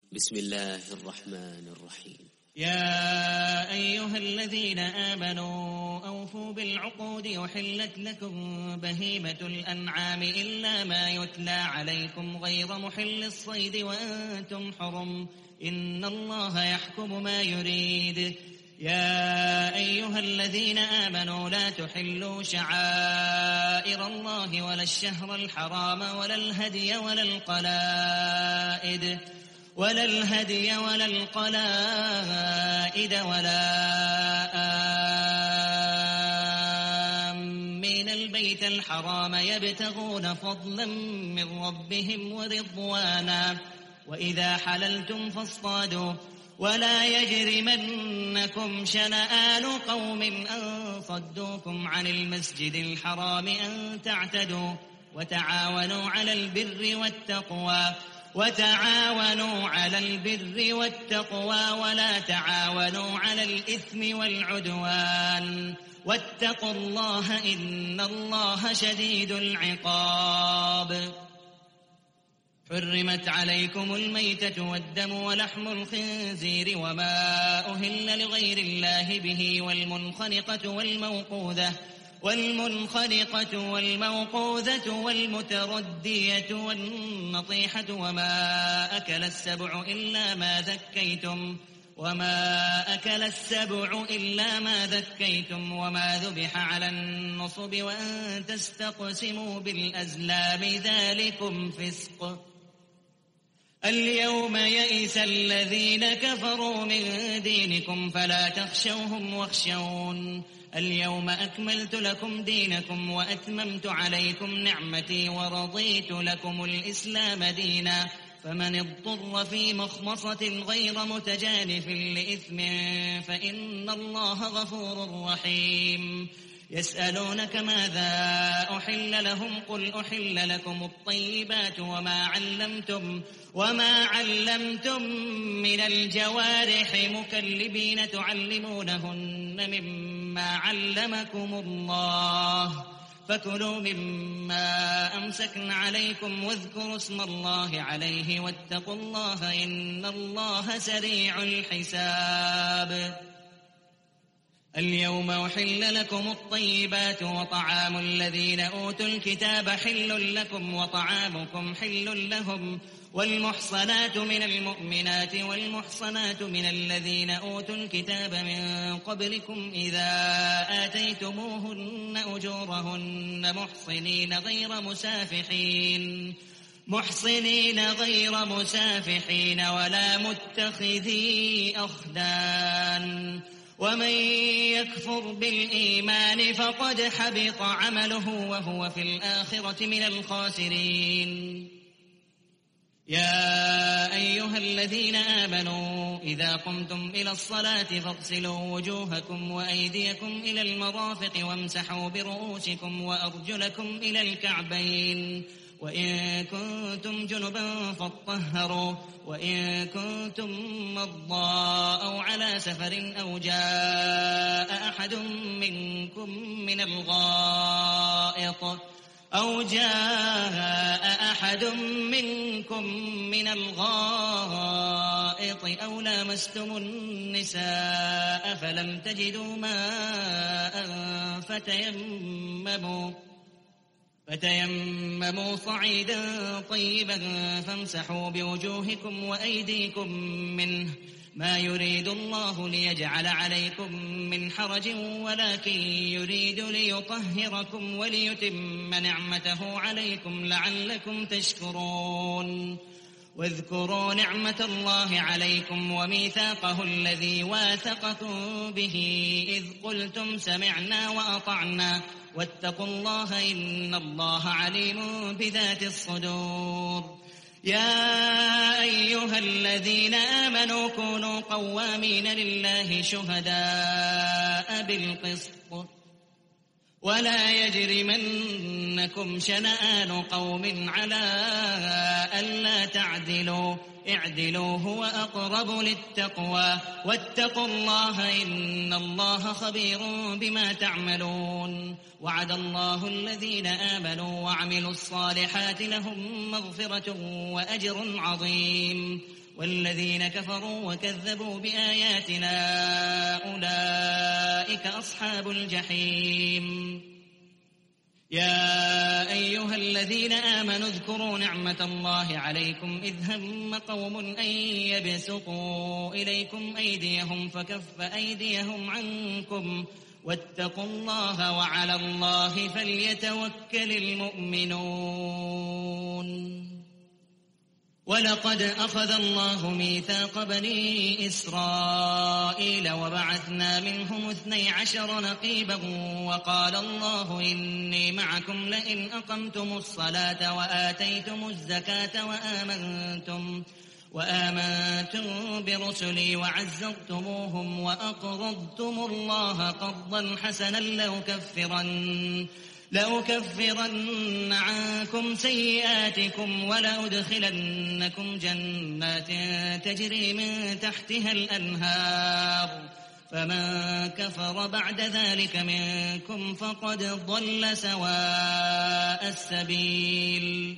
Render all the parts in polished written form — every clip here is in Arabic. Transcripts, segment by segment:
بسم الله الرحمن الرحيم. يا أيها الذين آمنوا أوفوا بالعقود أحلت لكم بهيمة الأنعام إلا ما يتلى عليكم غير محل الصيد وأنتم حرم إن الله يحكم ما يريد. يا أيها الذين آمنوا لا تحلوا شعائر الله ولا الشهر الحرام ولا الهدي ولا القلائد ولا آمين البيت الحرام يبتغون فضلا من ربهم ورضوانا وإذا حللتم فاصطادوا ولا يجرمنكم شنآن قوم أن صدوكم عن المسجد الحرام أن تعتدوا وتعاونوا على البر والتقوى ولا تعاونوا على الإثم والعدوان واتقوا الله إن الله شديد العقاب. حرمت عليكم الميتة والدم ولحم الخنزير وما أهل لغير الله به والمنخنقة والموقوذة والمتردية والنطيحة وما أكل السبع إلا ما ذكيتم وما ذبح على النصب وأن تستقسموا بالأزلام ذلكم فسق. اليوم يئس الذين كفروا من دينكم فلا تخشوهم واخشون. اليوم أكملت لكم دينكم وأتممت عليكم نعمتي ورضيت لكم الإسلام دينا فمن اضطر في مخمصة غير متجانف لإثم فإن الله غفور رحيم. يسألونك ماذا أحل لهم قل أحل لكم الطيبات وما علمتم من الجوارح مكلبين تعلمونهن مما علمكم الله فكلوا مما أمسكن عليكم واذكروا اسم الله عليه واتقوا الله إن الله سريع الحساب. اليوم أحل لكم الطيبات وطعام الذين أوتوا الكتاب حل لكم وطعامكم حل لهم والمحصنات من المؤمنات والمحصنات من الذين أوتوا الكتاب من قبلكم إذا آتيتموهن أجورهن محصنين غير مسافحين ولا متخذي أخدان ومن يكفر بالإيمان فقد حبط عمله وهو في الآخرة من الخاسرين. يا أيها الذين آمنوا إذا قمتم إلى الصلاة فاغسلوا وجوهكم وأيديكم إلى المرافق وامسحوا برؤوسكم وأرجلكم إلى الكعبين وإن كنتم جنبا فاطهروا وإن كنتم مرضى أو على سفر أو جاء أحد منكم من الغائط أو لامستم النساء فلم تجدوا ماء فتيمموا صعيدا طيبا فامسحوا بوجوهكم وأيديكم منه ما يريد الله ليجعل عليكم من حرج ولكن يريد ليطهركم وليتم نعمته عليكم لعلكم تشكرون. واذكروا نعمة الله عليكم وميثاقه الذي واثقكم به إذ قلتم سمعنا وأطعنا واتقوا الله إن الله عليم بذات الصدور. يا أيها الذين آمنوا كونوا قوامين لله شهداء بالقسط ولا يجرمنكم شنآن قوم على ألا تعدلوا اعدلوا هو أقرب للتقوى واتقوا الله إن الله خبير بما تعملون. وعد الله الذين آمنوا وعملوا الصالحات لهم مغفرة وأجر عظيم. والذين كفروا وكذبوا بآياتنا أولئك أصحاب الجحيم. يا أيها الذين آمنوا اذكروا نعمة الله عليكم إذ هم قوم أن يبسطوا إليكم أيديهم فكف أيديهم عنكم واتقوا الله وعلى الله فليتوكل المؤمنون. ولقد أخذ الله ميثاق بني إسرائيل وبعثنا منهم 12 نقيبا وقال الله إني معكم لئن أقمتم الصلاة وآتيتم الزكاة وآمنتم برسلي وعزرتموهم وأقرضتم الله قرضا حسنا لأكفرن عنكم سيئاتكم ولأدخلنكم جنات تجري من تحتها الأنهار فمن كفر بعد ذلك منكم فقد ضل سواء السبيل.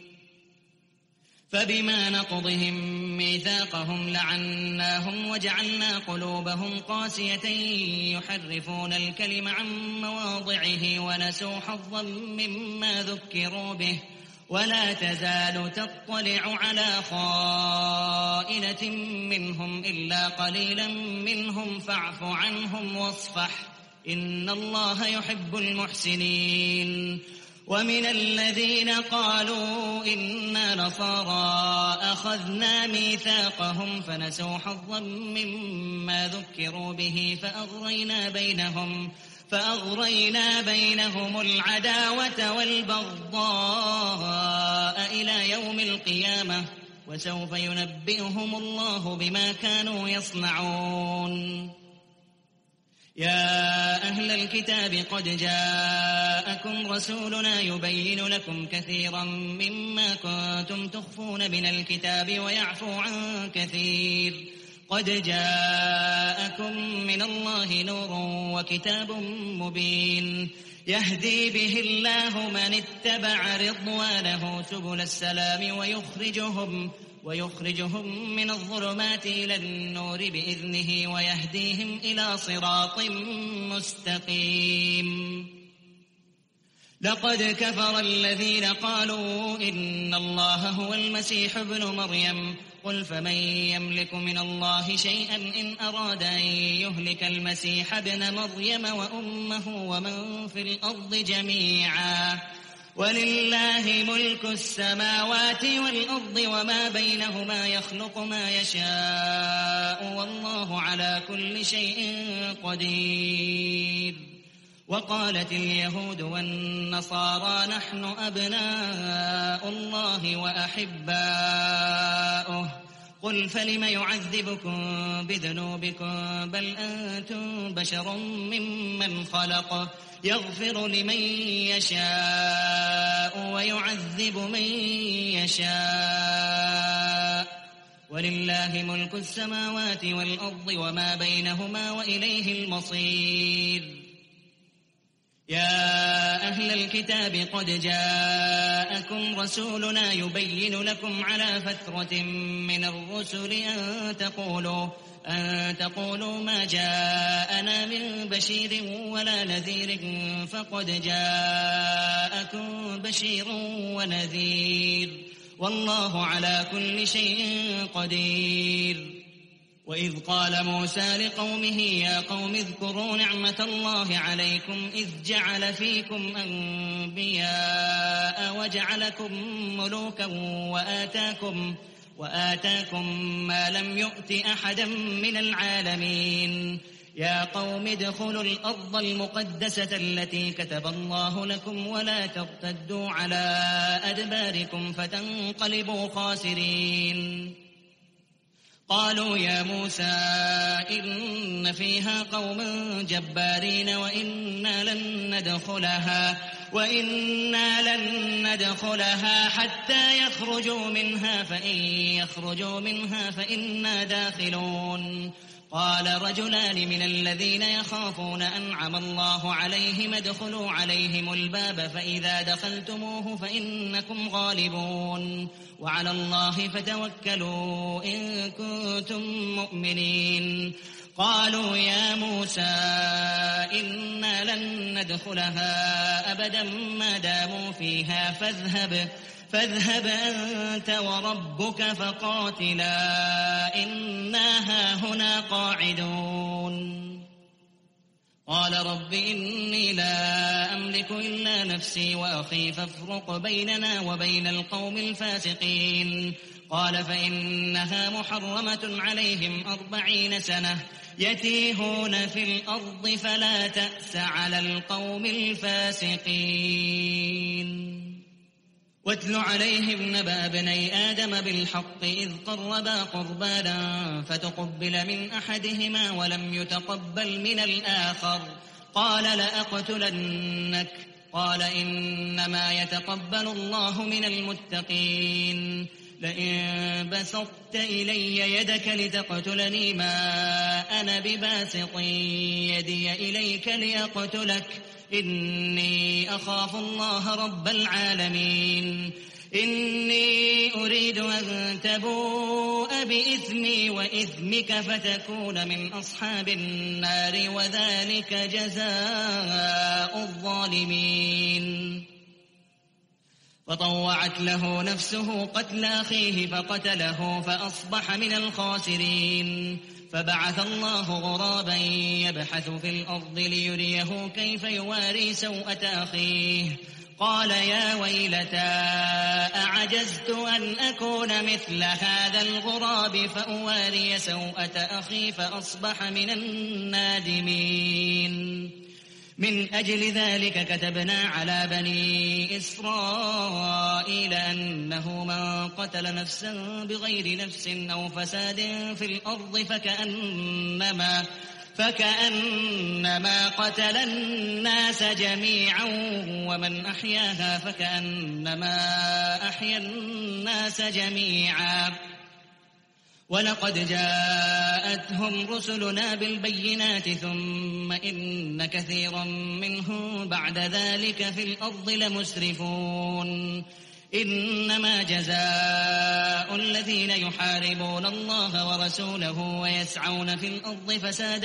فبما نقضهم ميثاقهم لعناهم وجعلنا قلوبهم قاسية يحرفون الكلم عن مواضعه ونسوا حظا مما ذكروا به ولا تزال تطلع على خائنة منهم إلا قليلا منهم فاعف عنهم واصفح إن الله يحب المحسنين. ومن الذين قالوا إنا نصارى أخذنا ميثاقهم فنسوا حظا مما ذكروا به فأغرينا بينهم العداوة والبغضاء إلى يوم القيامة وسوف ينبئهم الله بما كانوا يصنعون. يا أهل الكتاب قد جاءكم رسولنا يبين لكم كثيرا مما كنتم تخفون من الكتاب ويعفو عن كثير قد جاءكم من الله نور وكتاب مبين يهدي به الله من اتبع رضوانه سبل السلام ويخرجهم من الظلمات إلى النور بإذنه ويهديهم إلى صراط مستقيم. لقد كفر الذين قالوا إن الله هو المسيح ابن مريم قل فمن يملك من الله شيئا إن أراد أن يهلك المسيح ابن مريم وأمه ومن في الأرض جميعا ولله ملك السماوات والأرض وما بينهما يخلق ما يشاء والله على كل شيء قدير. وقالت اليهود والنصارى نحن أبناء الله وأحباؤه قل فلم يعذبكم بذنوبكم بل أنتم بشر ممن خلق يغفر لمن يشاء ويعذب من يشاء ولله ملك السماوات والأرض وما بينهما وإليه المصير. يا أهل الكتاب قد جاءكم رسولنا يبين لكم على فترة من الرسل أن تقولوا ما جاءنا من بشير ولا نذير فقد جاءكم بشير ونذير والله على كل شيء قدير. وإذ قال موسى لقومه يا قوم اذكروا نعمة الله عليكم إذ جعل فيكم أنبياء وجعلكم ملوكا وآتاكم ما لم يؤت أحدا من العالمين. يا قوم ادخلوا الأرض المقدسة التي كتب الله لكم ولا ترتدوا على أدباركم فتنقلبوا خاسرين. قالوا يا موسى إن فيها قوما جبارين وإنا لن ندخلها حتى يخرجوا منها فإن يخرجوا منها فإنا داخلون. قال رجلان من الذين يخافون أنعم الله عليهم ادخلوا عليهم الباب فإذا دخلتموه فإنكم غالبون وعلى الله فتوكلوا إن كنتم مؤمنين. قالوا يا موسى إنا لن ندخلها أبدا ما داموا فيها فاذهب أنت وربك فقاتلا إنا هاهنا قاعدون. قال رب إني لا أملك إلا نفسي وأخي فافرق بيننا وبين القوم الفاسقين. قال فإنها محرمة عليهم 40 سنة يتيهون في الأرض فلا تأس على القوم الفاسقين. واتل عليهم نبأ ابني آدم بالحق إذ قربا قربانا فتقبل من أحدهما ولم يتقبل من الآخر قال لأقتلنك قال إنما يتقبل الله من المتقين. لئن بسطت إلي يدك لتقتلني ما أنا بباسط يدي إليك لأقتلك إني أخاف الله رب العالمين. إني أريد أن تبوء بإثمي وإثمك فتكون من أصحاب النار وذلك جزاء الظالمين. فطوعت له نفسه قتل أخيه فقتله فأصبح من الخاسرين. فبعث الله غرابا يبحث في الأرض ليريه كيف يواري سوءة أخيه قال يا ويلتى أعجزت أن أكون مثل هذا الغراب فأواري سوءة أخي فأصبح من النادمين. من أجل ذلك كتبنا على بني إسرائيل أنه من قتل نفسا بغير نفس أو فساد في الأرض فكأنما قتل الناس جميعا ومن أحياها فكأنما أحيا الناس جميعا. ولقد جاءتهم رسلنا بالبينات ثم إن كثيرا منهم بعد ذلك في الأرض لمسرفون. إنما جزاء الذين يحاربون الله ورسوله ويسعون في الأرض فسادا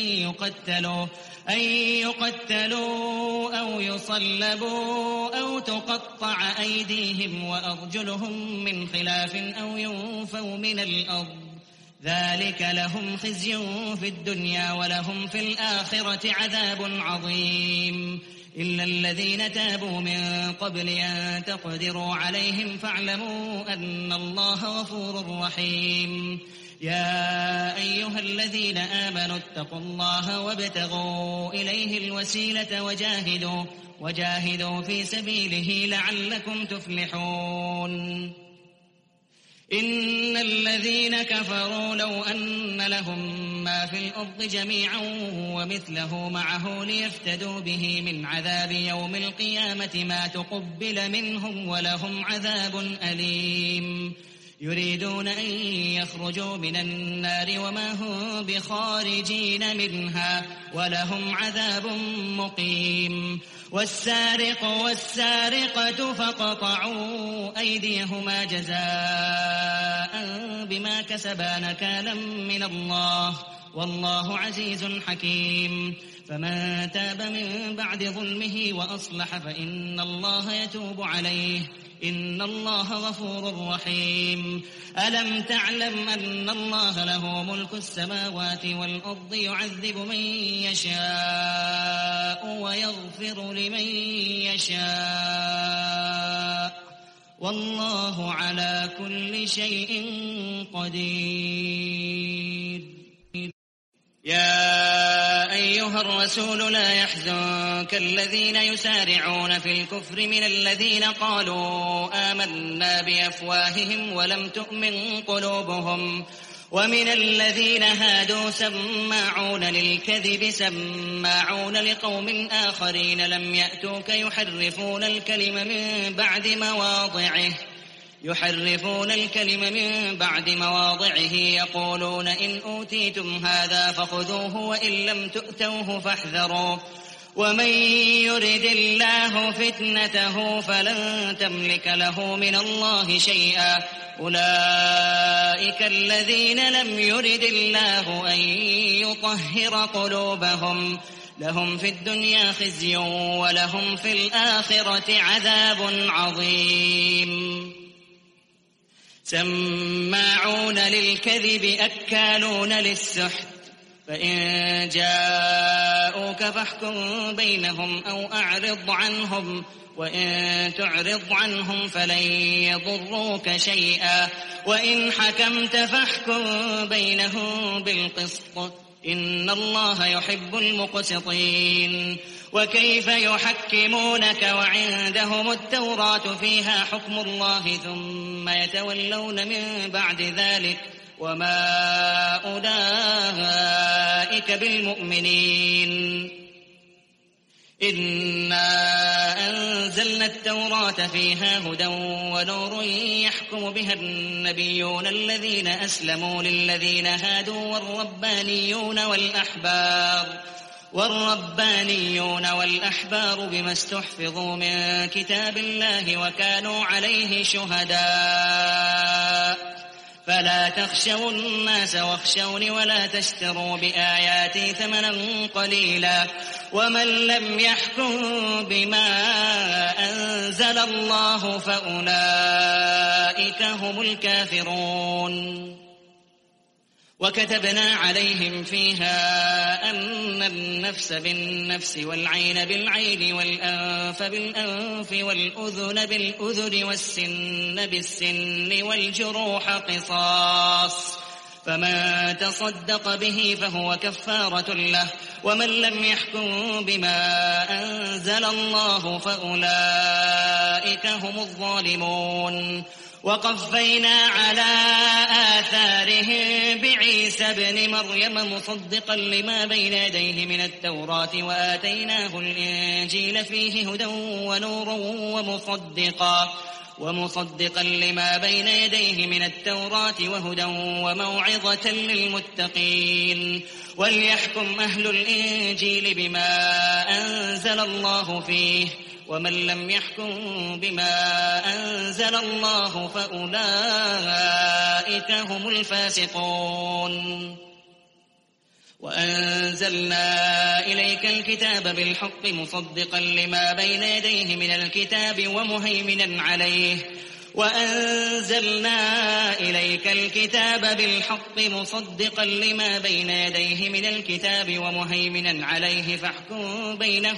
أن يقتلوا أو يصلبوا أو تقطع أيديهم وأرجلهم من خلاف أو ينفوا من الأرض ذلك لهم خزي في الدنيا ولهم في الآخرة عذاب عظيم. إلا الذين تابوا من قبل أن تقدروا عليهم فاعلموا أن الله غفور رحيم. يا أيها الذين آمنوا اتقوا الله وابتغوا إليه الوسيلة وجاهدوا في سبيله لعلكم تفلحون. إن الذين كفروا لو أن لهم ما في الأرض جميعا ومثله معه ليفتدوا به من عذاب يوم القيامة ما تقبل منهم ولهم عذاب أليم. يريدون أن يخرجوا من النار وما هم بخارجين منها ولهم عذاب مقيم. والسارق والسارقة فاقطعوا أيديهما جزاء بما كسبا نكالا من الله والله عزيز حكيم. فمن تاب من بعد ظلمه وأصلح فإن الله يتوب عليه إن الله غفور رحيم. ألم تعلم أن الله له ملك السماوات والأرض يعذب من يشاء ويغفر لمن يشاء والله على كل شيء قدير. يا أيها الرسول لا يحزنك الذين يسارعون في الكفر من الذين قالوا آمنا بأفواههم ولم تؤمن قلوبهم ومن الذين هادوا سماعون للكذب سماعون لقوم آخرين لم يأتوك يحرفون الكلم من بعد مواضعه يحرفون الكلم من بعد مواضعه يقولون إن أوتيتم هذا فخذوه وإن لم تؤتوه فاحذروا ومن يرد الله فتنته فلن تملك له من الله شيئا أولئك الذين لم يرد الله أن يطهر قلوبهم لهم في الدنيا خزي ولهم في الآخرة عذاب عظيم سماعون للكذب أكالون للسحت فإن جاءوك فاحكم بينهم أو أعرض عنهم وإن تعرض عنهم فلن يضروك شيئا وإن حكمت فاحكم بينهم بالقسط إن الله يحب المقسطين وكيف يحكمونك وعندهم التوراة فيها حكم الله ثم يتولون من بعد ذلك وما أولئك بالمؤمنين إنا أنزلنا التوراة فيها هدى ونور يحكم بها النبيون الذين أسلموا للذين هادوا والربانيون والأحبار بما استحفظوا من كتاب الله وكانوا عليه شهداء فلا تخشوا الناس واخشوني ولا تشتروا بآياتي ثمنا قليلا ومن لم يحكم بما أنزل الله فأولئك هم الكافرون وكتبنا عليهم فيها أن النفس بالنفس والعين بالعين والأنف بالأنف والأذن بالأذن والسن بالسن والجروح قصاص فمن تصدق به فهو كفارة له ومن لم يحكم بما أنزل الله فأولئك هم الظالمون وقفينا على آثارهم بعيسى ابن مريم مصدقا لما بين يديه من التوراة وآتيناه الإنجيل فيه هدى ونور ومصدقا لما بين يديه من التوراة وهدى وموعظة للمتقين وليحكم أهل الإنجيل بما أنزل الله فيه ومن لم يحكم بما أنزل الله فأولئك هم الفاسقون وأنزلنا إليك الكتاب بالحق مصدقا لما بين يديه من الكتاب ومهيمنا عليه فاحكم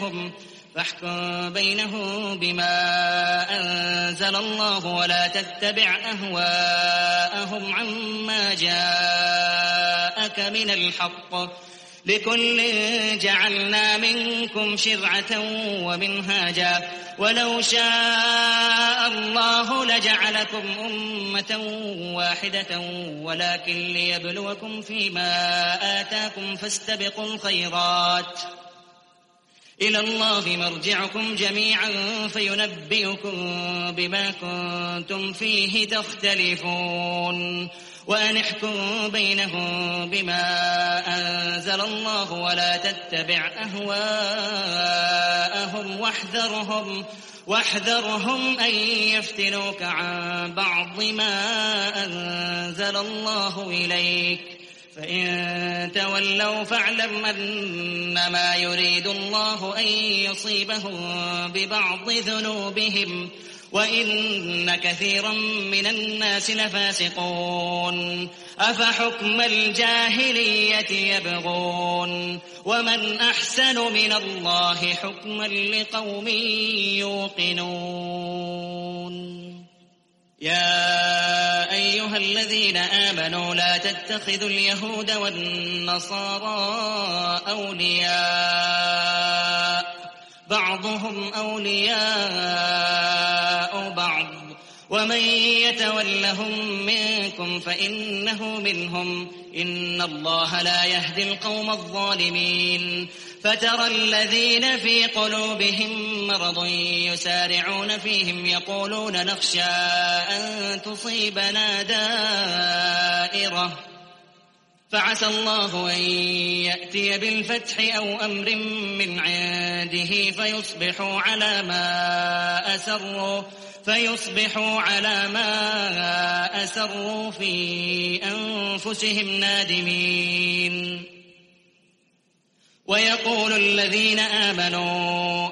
بينهم بما أنزل الله ولا تتبع أهواءهم عما جاءك من الحق لكل جعلنا منكم شرعة ومنهاجا ولو شاء الله لجعلكم أمة واحدة ولكن ليبلوكم فيما آتاكم فاستبقوا الخيرات إلى الله مرجعكم جميعا فينبئكم بما كنتم فيه تختلفون وأن احكم بينهم بما أنزل الله ولا تتبع أهواءهم واحذرهم أن يفتنوك عن بعض ما أنزل الله إليك فإن تولوا فاعلم أنما يريد الله أن يصيبهم ببعض ذنوبهم وإن كثيرا من الناس لفاسقون أفحكم الجاهلية يبغون ومن أحسن من الله حكما لقوم يوقنون يا أيها الذين آمنوا لا تتخذوا اليهود والنصارى أولياء بعضهم أولياء بعض ومن يتولهم منكم فإنه منهم إن الله لا يهدي القوم الظالمين فترى الذين في قلوبهم مرض يسارعون فيهم يقولون نخشى أن تصيبنا دائرة فعسى الله أن يأتي بالفتح أو أمر من عنده فيصبحوا على ما أسروا في أنفسهم نادمين. ويقول الذين آمنوا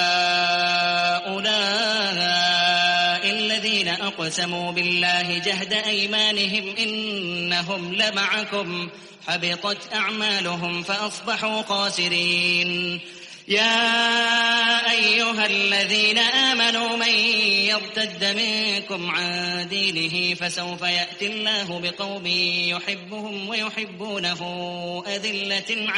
أهؤلاء الذين أقسموا بالله جهد أيمانهم إنهم لمعكم حبطت أعمالهم فأصبحوا خاسرين. يا أيها الذين آمنوا من يرتد منكم عن دينه فسوف يأتي الله بقوم يحبهم ويحبونه أذلة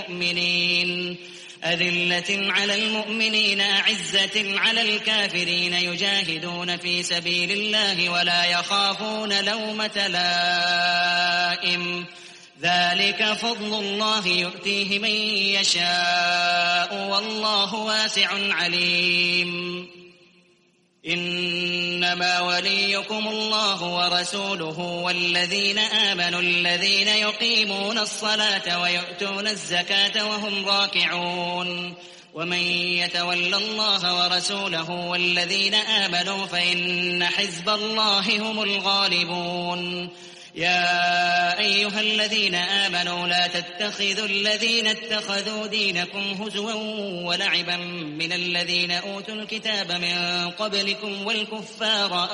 على المؤمنين أعزة على الكافرين يجاهدون في سبيل الله ولا يخافون لومة لائم ذلك فضل الله يؤتيه من يشاء والله واسع عليم. إنما وليكم الله ورسوله والذين آمنوا الذين يقيمون الصلاة ويؤتون الزكاة وهم راكعون. ومن يتول الله ورسوله والذين آمنوا فإن حزب الله هم الغالبون. يا أيها الذين آمنوا لا تتخذوا الذين اتخذوا دينكم هزوا ولعبا من الذين أوتوا الكتاب من قبلكم والكفار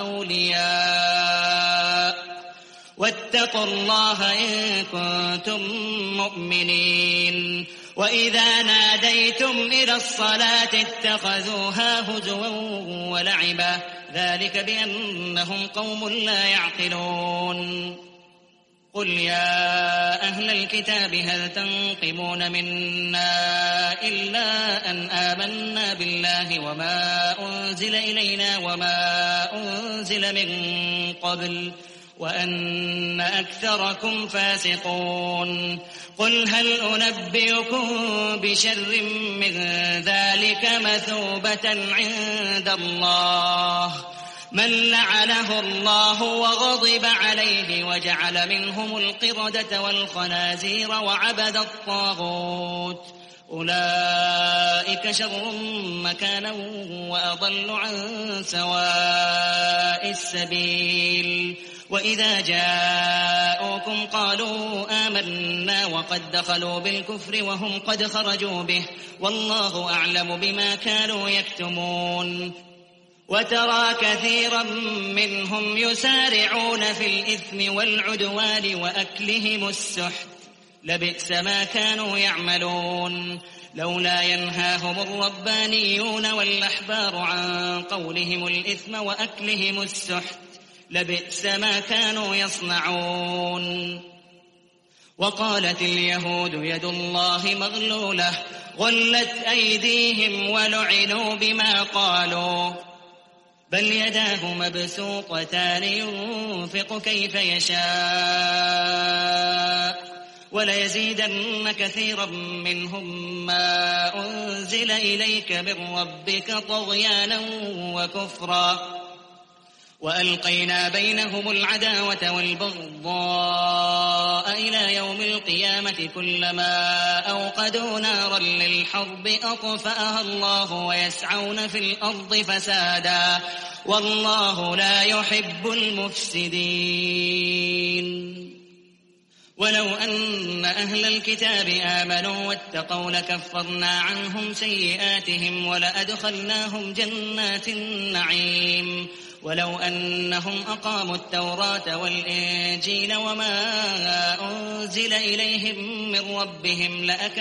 أولياء واتقوا الله إن كنتم مؤمنين. وإذا ناديتم إلى الصلاة اتخذوها هزوا ولعبا ذلك بأنهم قوم لا يعقلون. قل يا أهل الكتاب هل تنقمون منا إلا أن آمنا بالله وما أنزل إلينا وما أنزل من قبل وأن أكثركم فاسقون. قل هل أنبئكم بشر من ذلك مثوبة عند الله من لعنه الله وغضب عليه وجعل منهم القردة والخنازير وعبد الطاغوت أولئك شر مكانا وأضل عن سواء السبيل. وإذا جاءوكم قالوا آمنا وقد دخلوا بالكفر وهم قد خرجوا به والله أعلم بما كانوا يكتمون. وترى كثيرا منهم يسارعون في الإثم والعدوان وأكلهم السحت لبئس ما كانوا يعملون. لولا ينهاهم الربانيون والأحبار عن قولهم الإثم وأكلهم السحت لبئس ما كانوا يصنعون. وقالت اليهود يد الله مغلولة غلت أيديهم ولعنوا بما قالوا بل يداه مبسوطتان ينفق كيف يشاء وليزيدن كثيرا منهم ما أنزل إليك من ربك طغيانا وكفرا وألقينا بينهم العداوة والبغضاء إلى يوم القيامة كلما أوقدوا نارا للحرب أطفأها الله ويسعون في الأرض فسادا والله لا يحب المفسدين. ولو أن أهل الكتاب آمنوا واتقوا لكفرنا عنهم سيئاتهم ولأدخلناهم جنات النعيم. ولو أنهم أقاموا التوراة والإنجيل وما أنزل إليهم من ربهم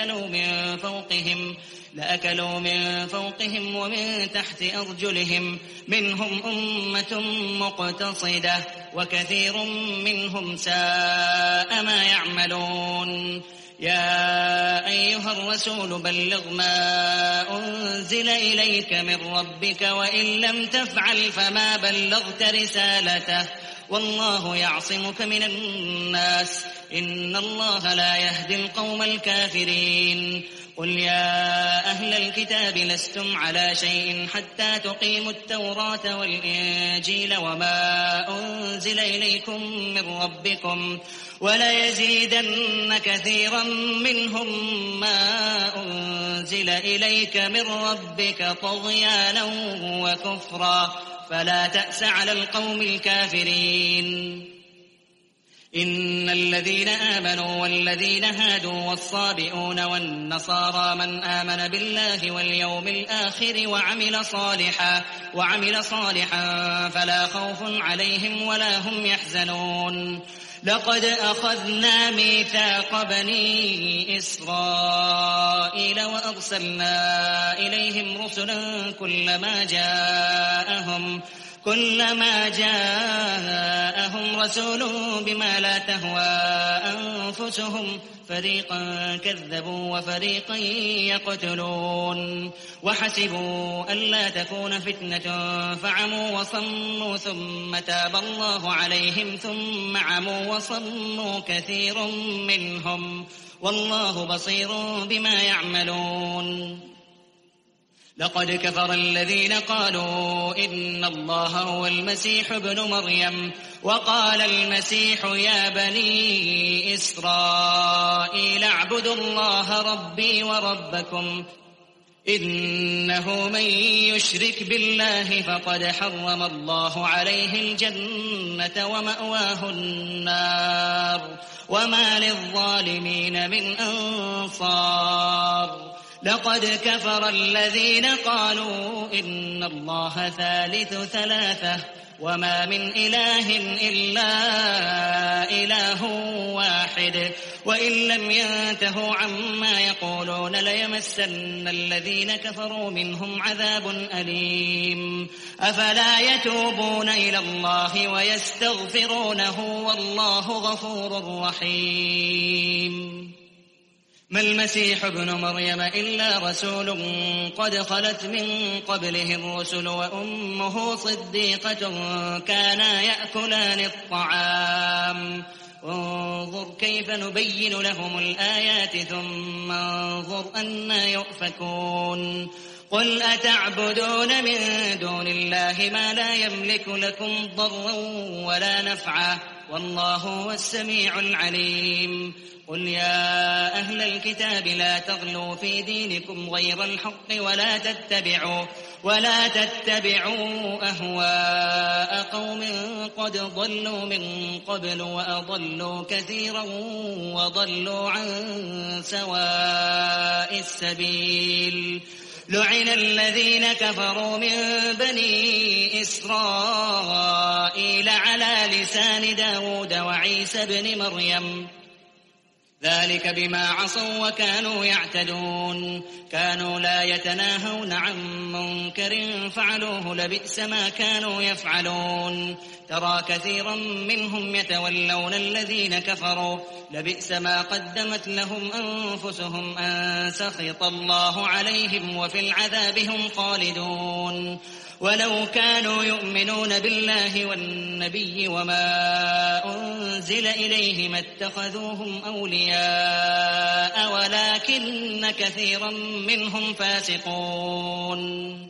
لأكلوا من فوقهم ومن تحت أرجلهم منهم أمة مقتصدة وكثير منهم ساء ما يعملون. يا أيها الرسول بلغ ما أنزل إليك من ربك وإن لم تفعل فما بلغت رسالته والله يعصمك من الناس إن الله لا يهدي القوم الكافرين. قل يا أهل الكتاب لستم على شيء حتى تقيموا التوراة والإنجيل وما أنزل إليكم من ربكم وليزيدن كثيرا منهم ما أنزل إليك من ربك طغيانا وكفرا فلا تأس على القوم الكافرين. إن الذين آمنوا والذين هادوا والصابئون والنصارى من آمن بالله واليوم الآخر وعمل صالحا فلا خوف عليهم ولا هم يحزنون. لقد أخذنا ميثاق بني إسرائيل وأرسلنا إليهم رسلا كلما جاءهم رسول بما لا تهوى أنفسهم فريقا كذبوا وفريقا يقتلون. وحسبوا ألا تكون فتنة فعموا وصموا ثم تاب الله عليهم ثم عموا وصموا كثير منهم والله بصير بما يعملون. لقد كفر الذين قالوا إن الله هو المسيح ابن مريم وقال المسيح يا بني إسرائيل اعبدوا الله ربي وربكم إنه من يشرك بالله فقد حرم الله عليه الجنة ومأواه النار وما للظالمين من أنصار. لقد كفر الذين قالوا إن الله ثالث ثلاثة وما من إله إلا إله واحد وإن لم ينتهوا عما يقولون ليمسن الذين كفروا منهم عذاب أليم. أفلا يتوبون إلى الله ويستغفرونه والله غفور رحيم. ما المسيح ابن مريم إلا رسول قد خلت من قبله الرسل وأمه صديقة كانا يأكلان الطعام انظر كيف نبين لهم الآيات ثم انظر أنى يؤفكون. قل أتعبدون من دون الله ما لا يملك لكم ضرا ولا نفعا والله هو السميع العليم. قل يا أهل الكتاب لا تغلوا في دينكم غير الحق ولا تتبعوا أهواء قوم قد ضلوا من قبل وأضلوا كثيرا وضلوا عن سواء السبيل. لعن الذين كفروا من بني إسرائيل على لسان داود وعيسى بن مريم ذلك بما عصوا وكانوا يعتدون. كانوا لا يتناهون عن منكر فعلوه لبئس ما كانوا يفعلون. ترى كثيرا منهم يتولون الذين كفروا لبئس ما قدمت لهم أنفسهم أن سخط الله عليهم وفي العذاب هم خالدون. ولو كانوا يؤمنون بالله والنبي وما أنزل إليه ما اتخذوهم أولياء ولكن كثيرا منهم فاسقون.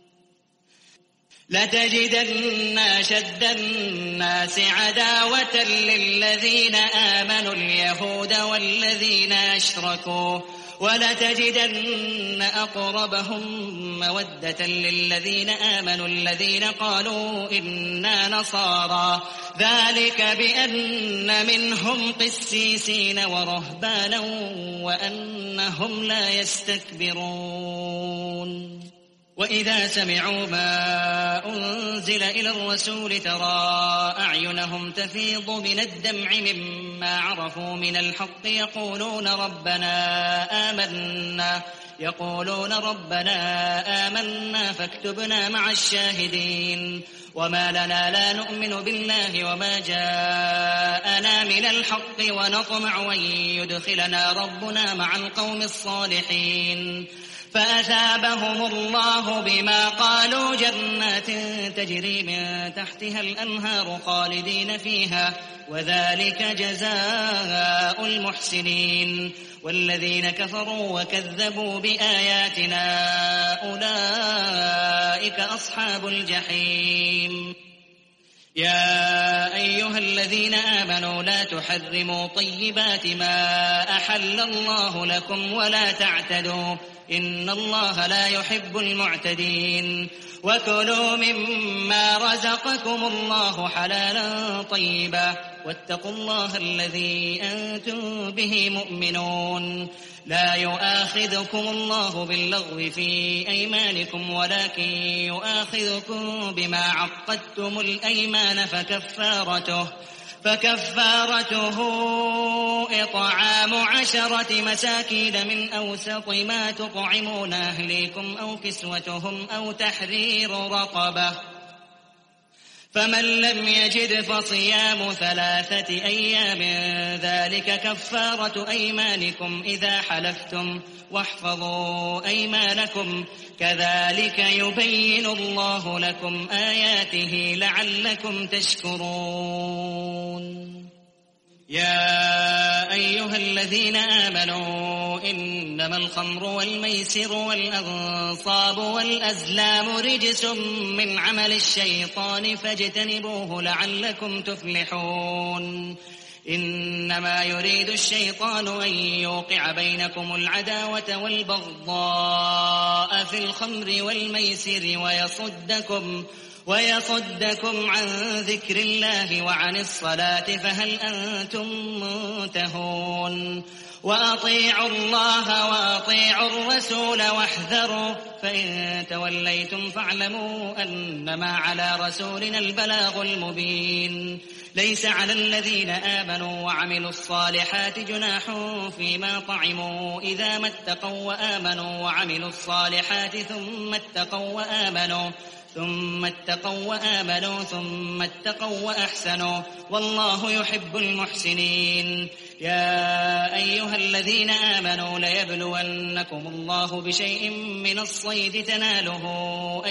لتجدن أشد الناس عداوة للذين آمنوا اليهود والذين أشركوا ولتجدن أقربهم مودة للذين آمنوا الذين قالوا إنا نصارى ذلك بأن منهم قسيسين ورهبانا وأنهم لا يستكبرون. وإذا سمعوا ما أنزل إلى الرسول ترى أعينهم تفيض من الدمع مما عرفوا من الحق يقولون ربنا آمنا فاكتبنا مع الشاهدين. وما لنا لا نؤمن بالله وما جاءنا من الحق ونطمع أن يدخلنا ربنا مع القوم الصالحين. فأثابهم الله بما قالوا جنات تجري من تحتها الأنهار خالدين فيها وذلك جزاء المحسنين. والذين كفروا وكذبوا بآياتنا أولئك أصحاب الجحيم. يا أيها الذين آمنوا لا تحرموا طيبات ما أحل الله لكم ولا تعتدوا إن الله لا يحب المعتدين. وكلوا مما رزقكم الله حلالا طيبا واتقوا الله الذي أنتم به مؤمنون. لا يؤاخذكم الله باللغو في أيمانكم ولكن يؤاخذكم بما عقدتم الأيمان فكفارته إطعام 10 مساكين من أوسط ما تطعمون أهليكم أو كسوتهم أو تحرير رقبة. فمن لم يجد فصيام 3 أيام ذلك كفارة أيمانكم إذا حلفتم واحفظوا أيمانكم كذلك يبين الله لكم آياته لعلكم تشكرون. يا أيها الذين آمنوا إنما الخمر والميسر والأنصاب والأزلام رجس من عمل الشيطان فاجتنبوه لعلكم تفلحون. إنما يريد الشيطان أن يوقع بينكم العداوة والبغضاء في الخمر والميسر ويصدكم عن ذكر الله وعن الصلاة فهل أنتم منتهون. وأطيعوا الله وأطيعوا الرسول واحذروا فإن توليتم فاعلموا أنما على رسولنا البلاغ المبين. ليس على الذين آمنوا وعملوا الصالحات جناح فيما طعموا إذا ما اتقوا وآمنوا وعملوا الصالحات ثم اتقوا وأحسنوا والله يحب المحسنين. يا أيها الذين آمنوا ليبلونكم الله بشيء من الصيد تناله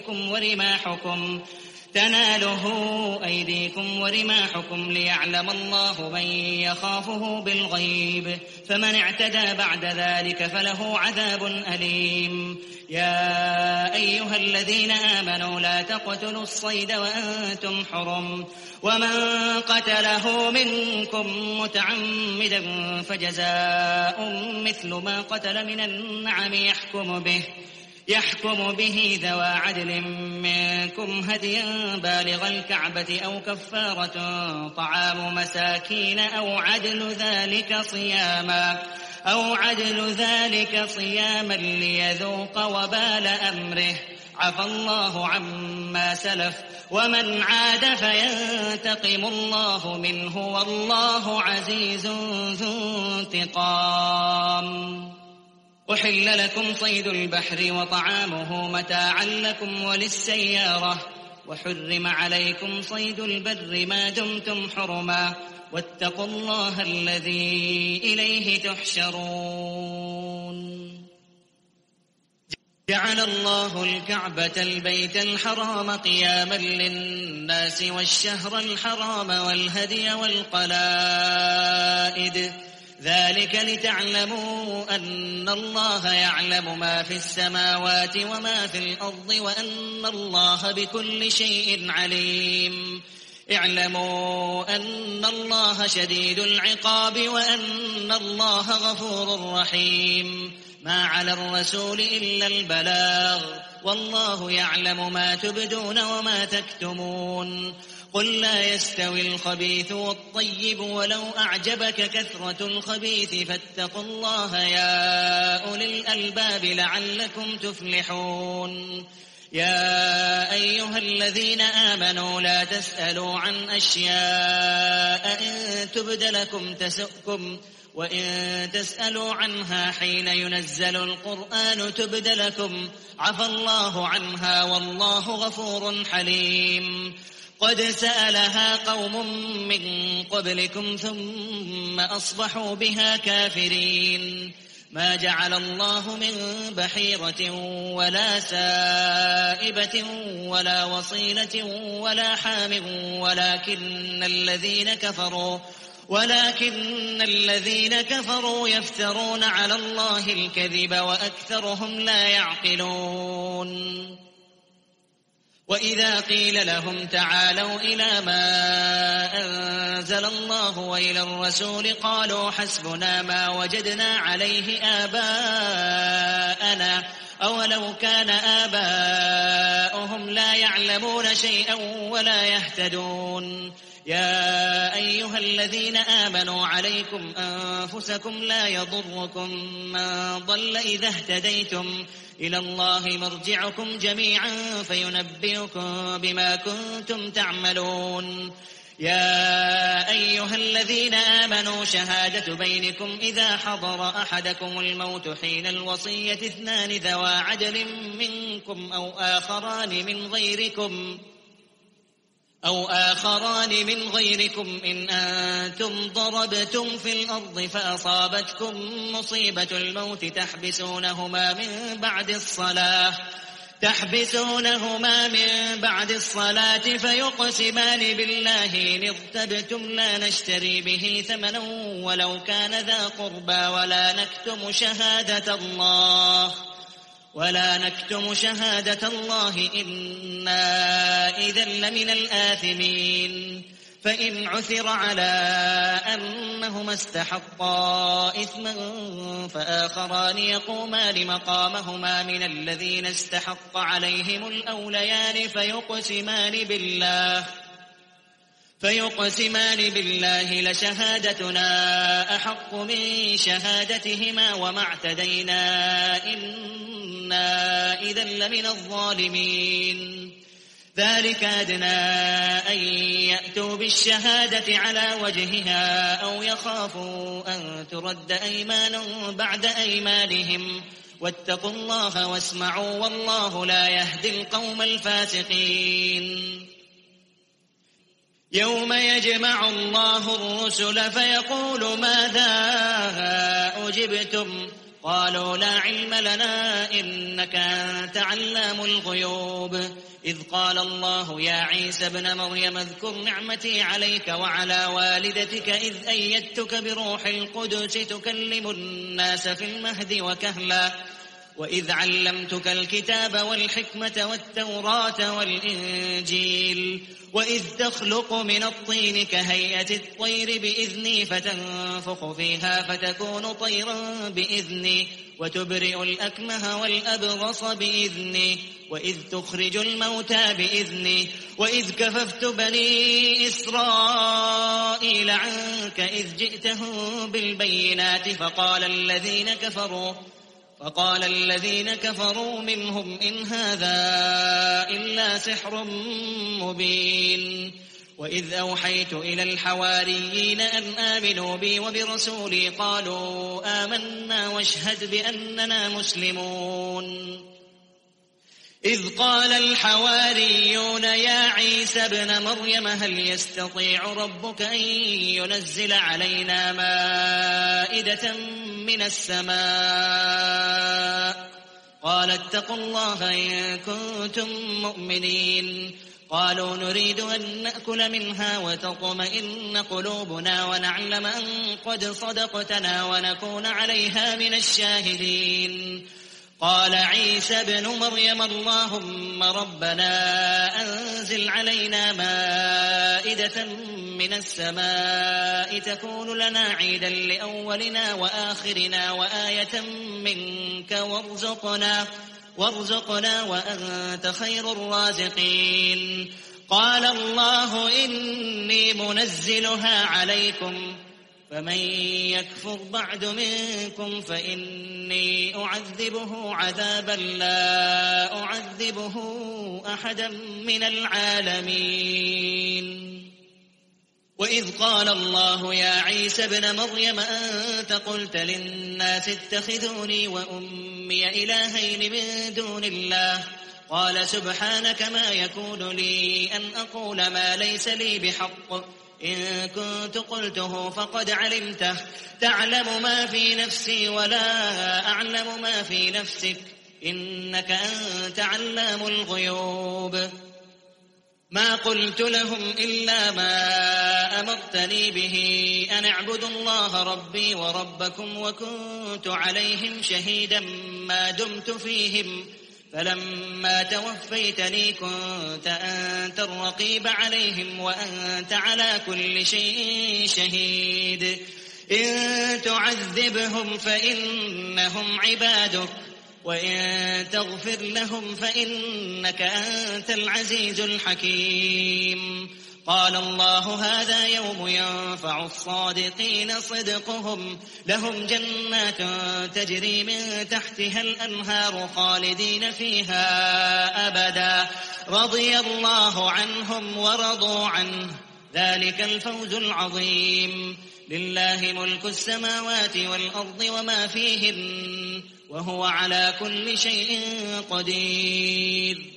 أيديكم ورماحكم ليعلم الله من يخافه بالغيب فمن اعتدى بعد ذلك فله عذاب أليم. يا أيها الذين آمنوا لا تقتلوا الصيد وأنتم حرم ومن قتله منكم متعمدا فجزاء مثل ما قتل من النعم يحكم به ذوى عدل منكم هديا بالغ الكعبة أو كفارة طعام مساكين أو عدل ذلك صياما ليذوق وبال أمره عفى الله عما سلف ومن عاد فينتقم الله منه والله عزيز ذو انتقام. أحل لكم صيد البحر وطعامه متاعا لكم وللسيارة وحرم عليكم صيد البر ما دمتم حرما واتقوا الله الذي إليه تحشرون. جعل الله الكعبة البيت الحرام قياما للناس والشهر الحرام والهدي والقلائد ذلك لتعلموا أن الله يعلم ما في السماوات وما في الأرض وأن الله بكل شيء عليم. اعلموا أن الله شديد العقاب وأن الله غفور رحيم. ما على الرسول إلا البلاغ والله يعلم ما تبدون وما تكتمون. قل لا يستوي الخبيث والطيب ولو أعجبك كثرة الخبيث فاتقوا الله يا أولي الألباب لعلكم تفلحون. يا أيها الذين آمنوا لا تسألوا عن أشياء إن تبد لكم تسؤكم وإن تسألوا عنها حين ينزل القرآن تبد لكم عفى الله عنها والله غفور حليم. قد سألها قوم من قبلكم ثم أصبحوا بها كافرين. ما جعل الله من بحيرة ولا سائبة ولا وصيلة ولا حام ولكن الذين كفروا يفترون على الله الكذب وأكثرهم لا يعقلون. وإذا قيل لهم تعالوا إلى ما أنزل الله وإلى الرسول قالوا حسبنا ما وجدنا عليه آباءنا أولو كان آباؤهم لا يعلمون شيئا ولا يهتدون. يا أيها الذين آمنوا عليكم أنفسكم لا يضركم من ضل إذا اهتديتم إلى الله مرجعكم جميعا فينبئكم بما كنتم تعملون. يا أيها الذين آمنوا شهادة بينكم إذا حضر أحدكم الموت حين الوصية 2 ذوى عدل منكم أو آخران من غيركم إن أنتم ضربتم في الأرض فأصابتكم مصيبة الموت تحبسونهما من بعد الصلاة فيقسمان بالله إن ارتبتم لا نشتري به ثمنا ولو كان ذا قربى ولا نكتم شهادة الله إنا إذا لمن الآثمين. فإن عثر على أنهما استحقا إثما فآخران يقومان مقامهما من الذين استحق عليهم الأوليان فيقسمان بالله لشهادتنا أحق من شهادتهما وما اعتدينا إنا إذا لمن الظالمين. ذلك أدنى أن يأتوا بالشهادة على وجهها أو يخافوا أن ترد أيمان بعد أيمانهم واتقوا الله واسمعوا والله لا يهدي القوم الفاسقين. يوم يجمع الله الرسل فيقول ماذا أجبتم قالوا لا علم لنا إنك أنت علام الغيوب. إذ قال الله يا عيسى ابن مريم اذكر نعمتي عليك وعلى والدتك إذ أيدتك بروح القدس تكلم الناس في المهد وكهلا وإذ علمتك الكتاب والحكمة والتوراة والإنجيل وإذ تخلق من الطين كهيئة الطير بإذني فتنفخ فيها فتكون طيرا بإذني وتبرئ الأكمه والأبرص بإذني وإذ تخرج الموتى بإذني وإذ كففت بني إسرائيل عنك إذ جئتهم بالبينات فقال الذين كفروا منهم إن هذا إلا سحر مبين. وإذ أوحيت إلى الحواريين أن آمنوا بي وبرسولي قالوا آمنا واشهد بأننا مسلمون. إذ قال الحواريون يا عيسى ابن مريم هل يستطيع ربك أن ينزل علينا مائدة من السماء قال اتقوا الله إن كنتم مؤمنين. قالوا نريد أن نأكل منها وتطمئن قلوبنا ونعلم أن قد صدقتنا ونكون عليها من الشاهدين. قال عيسى ابن مريم اللهم ربنا أنزل علينا مائدة من السماء تكون لنا عيدا لأولنا وآخرنا وآية منك وارزقنا وأنت خير الرازقين. قال الله إني منزلها عليكم فمن يكفر بعد منكم فإني أعذبه عذابا لا أعذبه أحدا من العالمين. وإذ قال الله يا عيسى ابن مريم أنت قلت للناس اتخذوني وأمي إلهين من دون الله قال سبحانك ما يكون لي أن أقول ما ليس لي بحق إن كنت قلته فقد علمته تعلم ما في نفسي ولا أعلم ما في نفسك إنك أنت علام الغيوب ما قلت لهم إلا ما أمرتني به أن اعبدوا الله ربي وربكم وكنت عليهم شهيدا ما دمت فيهم فلما توفيتني كنت أنت الرقيب عليهم وأنت على كل شيء شهيد إن تعذبهم فإنهم عبادك وإن تغفر لهم فإنك أنت العزيز الحكيم قال الله هذا يوم ينفع الصادقين صدقهم لهم جنات تجري من تحتها الأنهار خالدين فيها أبدا رضي الله عنهم ورضوا عنه ذلك الفوز العظيم لله ملك السماوات والأرض وما فيهن وهو على كل شيء قدير